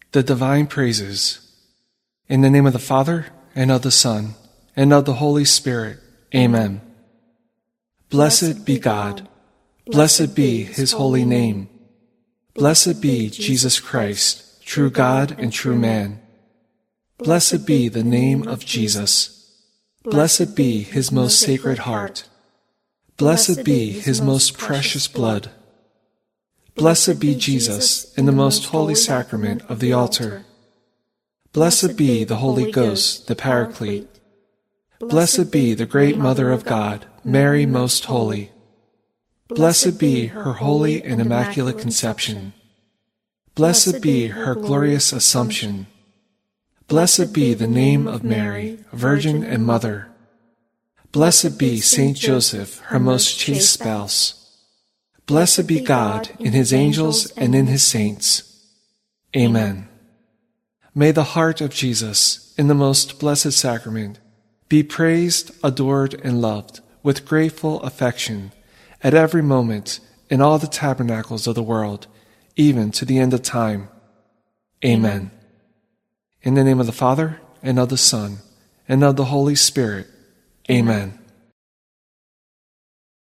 the divine praises. In the name of the Father, and of the Son, and of the Holy Spirit. Amen. Blessed be God. Blessed be his holy name. Blessed be Jesus Christ, true God and true man. Blessed be the name of Jesus. Blessed be his most sacred heart. Blessed be his most precious blood. Blessed be Jesus in the most holy sacrament of the altar. Blessed be the Holy Ghost, the Paraclete. Blessed be the great Mother of God, Mary most holy. Blessed be her holy and immaculate conception. Blessed be her glorious Assumption. Blessed be the name of Mary, Virgin and Mother. Blessed be Saint Joseph, her most chaste spouse. Blessed be God in his angels and in his saints. Amen. May the heart of Jesus, in the most blessed sacrament, be praised, adored, and loved with grateful affection at every moment in all the tabernacles of the world, even to the end of time. Amen. In the name of the Father, and of the Son, and of the Holy Spirit. Amen.